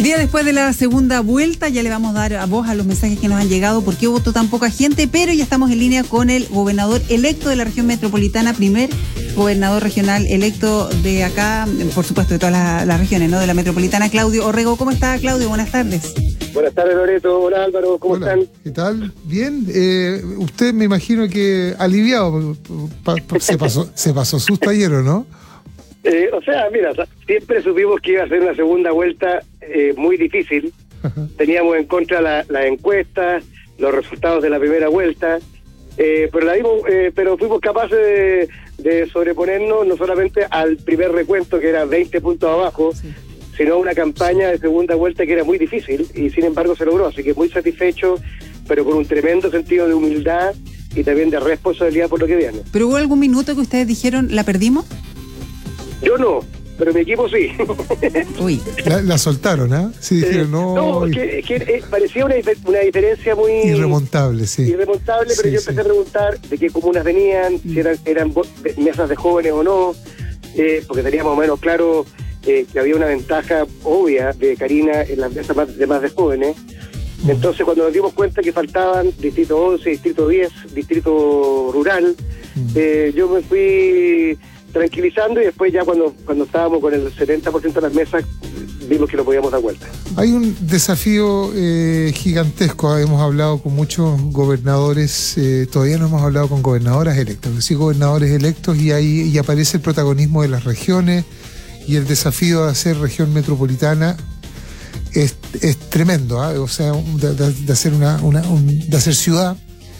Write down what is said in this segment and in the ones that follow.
Día después de la segunda vuelta, ya le vamos a dar a voz a los mensajes que nos han llegado, por qué votó tan poca gente, pero ya estamos en línea con el gobernador electo de la región metropolitana, primer gobernador regional electo de acá, por supuesto de todas las regiones, ¿no? De la metropolitana, Claudio Orrego. ¿Cómo está, Claudio? Buenas tardes. Buenas tardes, Loreto. Hola, Álvaro. ¿Cómo están? ¿Qué tal? Bien. Usted me imagino que aliviado, se pasó susto ayer, ¿o no? O sea, mira, siempre supimos que iba a ser una segunda vuelta muy difícil. Ajá. Teníamos en contra las encuestas, los resultados de la primera vuelta, pero la dimos, pero fuimos capaces de sobreponernos no solamente al primer recuento, que era 20 puntos abajo, sí, sino una campaña de segunda vuelta que era muy difícil, y sin embargo se logró, así que muy satisfecho, pero con un tremendo sentido de humildad y también de responsabilidad por lo que viene. ¿Pero hubo algún minuto que ustedes dijeron, la perdimos? Yo no, pero mi equipo sí. Uy. La soltaron, ¿ah? ¿Eh? Sí, dijeron no. No, que parecía una diferencia muy... Irremontable, sí. Irremontable, pero sí, yo empecé a preguntar de qué comunas venían, si eran mesas de jóvenes o no, porque tenía más o menos claro que había una ventaja obvia de Karina en las mesas más de jóvenes. Entonces, cuando nos dimos cuenta que faltaban distrito 11, distrito 10, distrito rural, yo me fui tranquilizando, y después ya cuando estábamos con el 70% de las mesas vimos que lo podíamos dar vuelta. Hay un desafío gigantesco. Hemos hablado con muchos gobernadores, todavía no hemos hablado con gobernadoras electas, pero sí gobernadores electos, y ahí aparece el protagonismo de las regiones y el desafío de hacer región metropolitana es tremendo, ¿eh? O sea, de hacer de hacer ciudad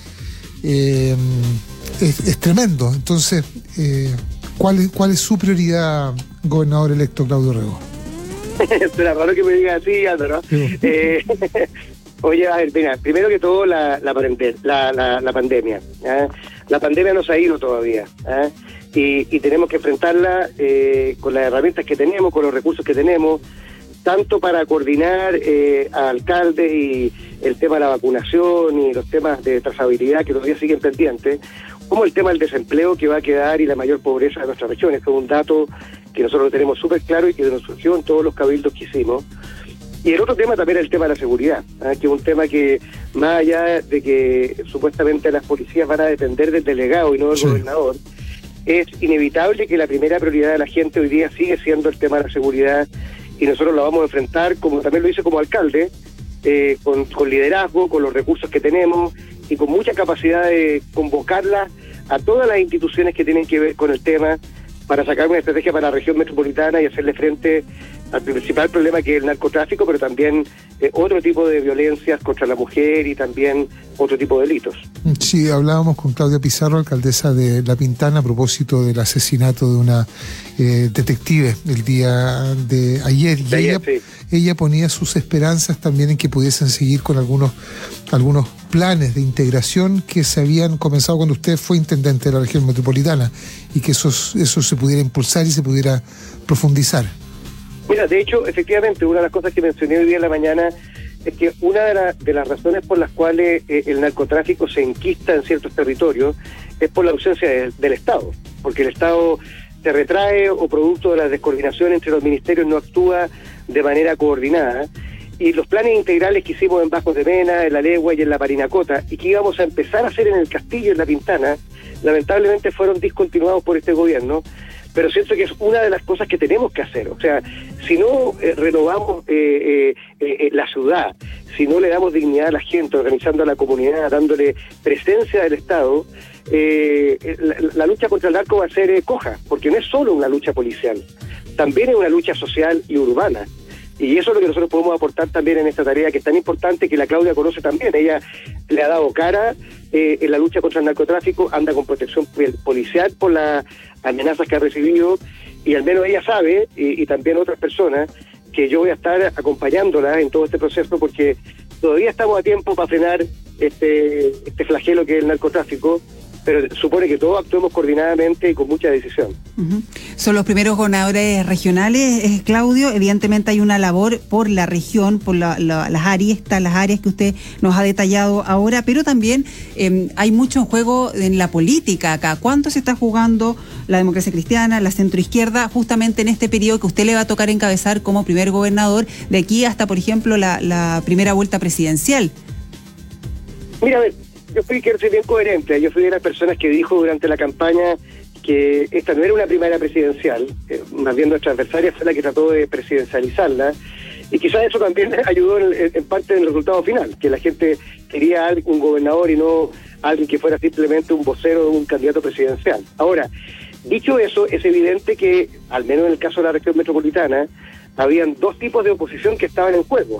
es tremendo. Entonces, ¿cuál es su prioridad, gobernador electo Claudio Orrego? Será raro que me diga así, Álvaro. Oye, a ver, mira, primero que todo la pandemia. La pandemia no se ha ido todavía, y tenemos que enfrentarla con las herramientas que tenemos, con los recursos que tenemos, tanto para coordinar a alcaldes y el tema de la vacunación y los temas de trazabilidad que todavía siguen pendientes, como el tema del desempleo que va a quedar y la mayor pobreza de nuestras regiones, que es un dato que nosotros lo tenemos súper claro y que nos surgió en todos los cabildos que hicimos. Y el otro tema también es el tema de la seguridad, que es un tema que, más allá de que supuestamente las policías van a depender del delegado y no del gobernador, es inevitable que la primera prioridad de la gente hoy día sigue siendo el tema de la seguridad, y nosotros lo vamos a enfrentar, como también lo hice como alcalde, con liderazgo, con los recursos que tenemos y con mucha capacidad de convocarlas a todas las instituciones que tienen que ver con el tema, para sacar una estrategia para la región metropolitana y hacerle frente al principal problema, que es el narcotráfico, pero también otro tipo de violencias contra la mujer y también otro tipo de delitos. Sí, hablábamos con Claudia Pizarro, alcaldesa de La Pintana, a propósito del asesinato de una detective el día de ayer. Ella ponía sus esperanzas también en que pudiesen seguir con algunos planes de integración que se habían comenzado cuando usted fue intendente de la región metropolitana, y que eso se pudiera impulsar y se pudiera profundizar. Mira, de hecho, efectivamente, una de las cosas que mencioné hoy día en la mañana es que una de las razones por las cuales el narcotráfico se enquista en ciertos territorios es por la ausencia del Estado, porque el Estado se retrae o producto de la descoordinación entre los ministerios no actúa de manera coordinada. Y los planes integrales que hicimos en Bajos de Mena, en La Legua y en La Parinacota, y que íbamos a empezar a hacer en el Castillo y en La Pintana, lamentablemente fueron discontinuados por este gobierno, pero siento que es una de las cosas que tenemos que hacer. O sea, si no renovamos la ciudad, si no le damos dignidad a la gente, organizando a la comunidad, dándole presencia del Estado, la lucha contra el narco va a ser coja, porque no es solo una lucha policial, también es una lucha social y urbana. Y eso es lo que nosotros podemos aportar también en esta tarea, que es tan importante, que la Claudia conoce también. Ella le ha dado cara en la lucha contra el narcotráfico, anda con protección policial por las amenazas que ha recibido, y al menos ella sabe, y también otras personas, que yo voy a estar acompañándola en todo este proceso, porque todavía estamos a tiempo para frenar este flagelo que es el narcotráfico, pero supone que todos actuemos coordinadamente y con mucha decisión. Son los primeros gobernadores regionales, Claudio. Evidentemente hay una labor por la región, por las áreas que usted nos ha detallado ahora, pero también hay mucho en juego en la política acá. ¿Cuánto se está jugando la democracia cristiana, la centroizquierda, justamente en este periodo que usted le va a tocar encabezar como primer gobernador, de aquí hasta, por ejemplo, la primera vuelta presidencial? Mira, a ver, quiero ser bien coherente. Yo fui de las personas que dijo durante la campaña que esta no era una primaria presidencial, más bien nuestra adversaria fue la que trató de presidencializarla, y quizás eso también ayudó en parte en el resultado final, que la gente quería un gobernador y no alguien que fuera simplemente un vocero de un candidato presidencial. Ahora, dicho eso, es evidente que, al menos en el caso de la región metropolitana, habían dos tipos de oposición que estaban en juego,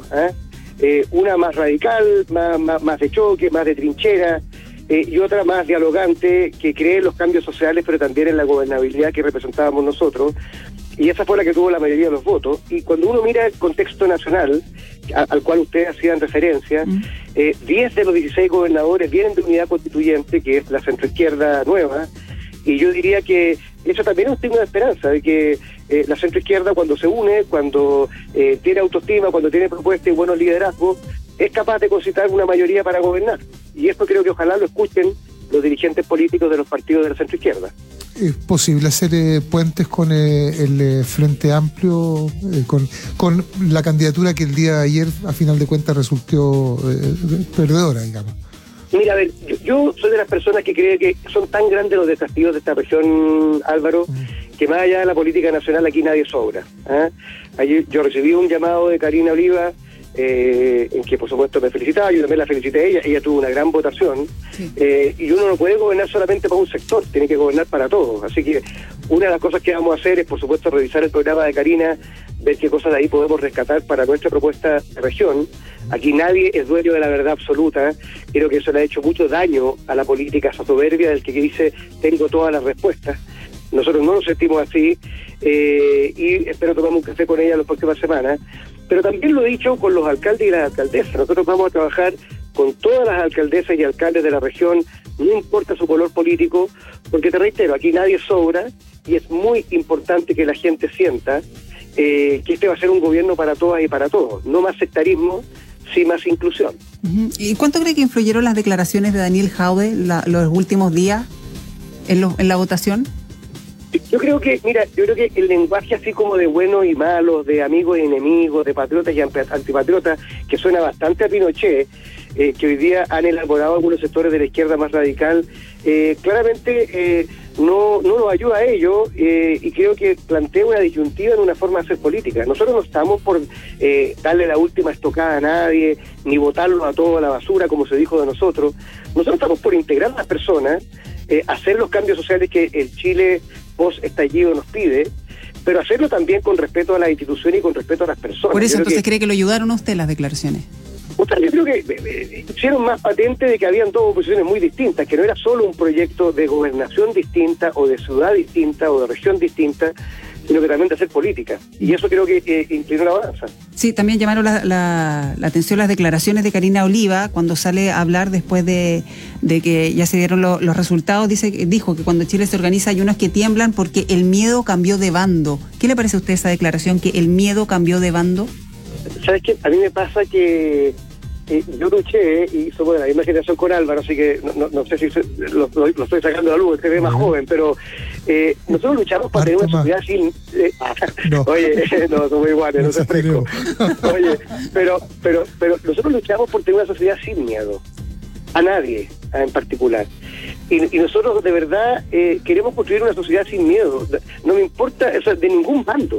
una más radical, más de choque, más de trinchera, y otra más dialogante, que cree en los cambios sociales, pero también en la gobernabilidad que representábamos nosotros, y esa fue la que tuvo la mayoría de los votos. Y cuando uno mira el contexto nacional, al cual ustedes hacían referencia, 10 de los 16 gobernadores vienen de unidad constituyente, que es la centroizquierda nueva, y yo diría que eso también es un signo de esperanza, de que la centroizquierda, cuando se une, cuando tiene autoestima, cuando tiene propuestas y buenos liderazgos, es capaz de concitar una mayoría para gobernar. Y esto creo que ojalá lo escuchen los dirigentes políticos de los partidos de la centroizquierda. ¿Es posible hacer puentes con el Frente Amplio, con la candidatura que el día de ayer, a final de cuentas, resultó perdedora, digamos? Mira, a ver, yo soy de las personas que cree que son tan grandes los desafíos de esta región, Álvaro, que más allá de la política nacional aquí nadie sobra. Ayer yo recibí un llamado de Karina Oliva, en que por supuesto me felicitaba, yo también la felicité a ella tuvo una gran votación, sí. Y uno no puede gobernar solamente para un sector, tiene que gobernar para todos, así que una de las cosas que vamos a hacer es por supuesto revisar el programa de Karina, ver qué cosas de ahí podemos rescatar para nuestra propuesta de región. Aquí nadie es dueño de la verdad absoluta, creo que eso le ha hecho mucho daño a la política, esa soberbia del que dice tengo todas las respuestas. Nosotros no nos sentimos así, y espero tomar un café con ella las próximas semanas, pero también lo he dicho con los alcaldes y las alcaldesas. Nosotros vamos a trabajar con todas las alcaldesas y alcaldes de la región, no importa su color político, porque te reitero, aquí nadie sobra, y es muy importante que la gente sienta que este va a ser un gobierno para todas y para todos, no más sectarismo, sí más inclusión. ¿Y cuánto cree que influyeron las declaraciones de Daniel Jaude los últimos días en la votación? Yo creo que el lenguaje así como de buenos y malos, de amigos y enemigos, de patriotas y antipatriotas, que suena bastante a Pinochet, que hoy día han elaborado algunos sectores de la izquierda más radical, claramente no nos ayuda a ello, y creo que plantea una disyuntiva en una forma de hacer política. Nosotros no estamos por darle la última estocada a nadie, ni botarlo a todo a la basura, como se dijo de nosotros. Nosotros estamos por integrar a las personas, hacer los cambios sociales que el Chile post-estallido nos pide, pero hacerlo también con respeto a las instituciones y con respeto a las personas. Por eso, entonces, ¿cree que lo ayudaron a usted las declaraciones? Yo creo que hicieron más patente de que habían dos oposiciones muy distintas, que no era solo un proyecto de gobernación distinta, o de ciudad distinta, o de región distinta, sino que también de hacer política. Y eso creo que inclinó la balanza. Sí, también llamaron la atención las declaraciones de Karina Oliva, cuando sale a hablar después de que ya se dieron los resultados. Dijo que cuando Chile se organiza hay unos que tiemblan porque el miedo cambió de bando. ¿Qué le parece a usted esa declaración, que el miedo cambió de bando? ¿Sabes qué? A mí me pasa que yo luché, y somos de la misma generación con Álvaro, así que no sé si lo estoy sacando a la luz, se ve más joven, pero nosotros luchamos para tener una sociedad sin... no. Oye, no, somos iguales, no se fresco. Oye, pero nosotros luchamos por tener una sociedad sin miedo, a nadie en particular. Y nosotros de verdad queremos construir una sociedad sin miedo. No me importa, o sea, de ningún bando.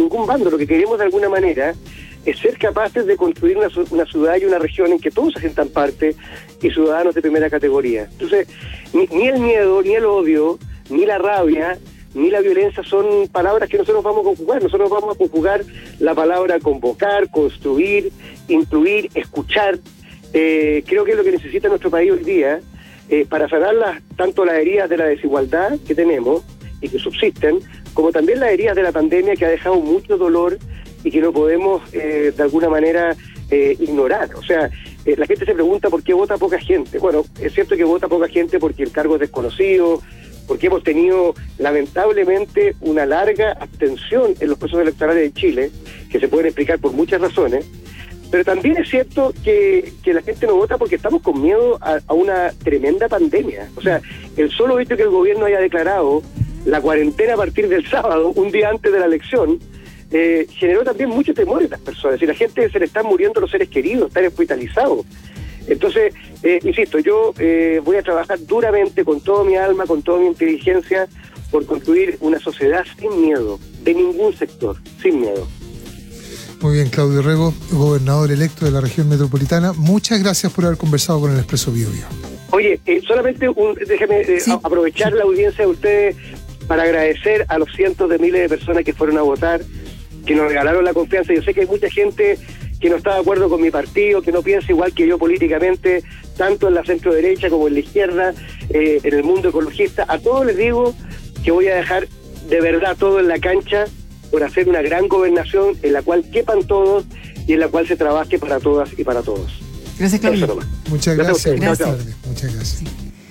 Lo que queremos de alguna manera es ser capaces de construir una ciudad y una región en que todos se sientan parte y ciudadanos de primera categoría. Entonces, ni el miedo, ni el odio, ni la rabia, ni la violencia son palabras que nosotros vamos a conjugar. Nosotros vamos a conjugar la palabra convocar, construir, incluir, escuchar. Creo que es lo que necesita nuestro país hoy día para sanar tanto las heridas de la desigualdad que tenemos y que subsisten, como también las heridas de la pandemia, que ha dejado mucho dolor y que no podemos de alguna manera ignorar. O sea, la gente se pregunta por qué vota poca gente. Bueno, es cierto que vota poca gente porque el cargo es desconocido, porque hemos tenido lamentablemente una larga abstención en los procesos electorales de Chile, que se pueden explicar por muchas razones, pero también es cierto que la gente no vota porque estamos con miedo a una tremenda pandemia. O sea, el solo hecho que el gobierno haya declarado la cuarentena a partir del sábado, un día antes de la elección, generó también mucho temor en las personas. Y la gente se le están muriendo los seres queridos, están hospitalizados. Entonces, insisto, yo voy a trabajar duramente con toda mi alma, con toda mi inteligencia, por construir una sociedad sin miedo, de ningún sector, sin miedo. Muy bien, Claudio Rego, gobernador electo de la región metropolitana. Muchas gracias por haber conversado con el Expreso Biobío. Oye, solamente déjame aprovechar la audiencia de ustedes para agradecer a los cientos de miles de personas que fueron a votar, que nos regalaron la confianza. Yo sé que hay mucha gente que no está de acuerdo con mi partido, que no piensa igual que yo políticamente, tanto en la centro derecha como en la izquierda, en el mundo ecologista. A todos les digo que voy a dejar de verdad todo en la cancha por hacer una gran gobernación en la cual quepan todos y en la cual se trabaje para todas y para todos. Gracias, Claudio. Muchas gracias. Gracias. Muchas gracias.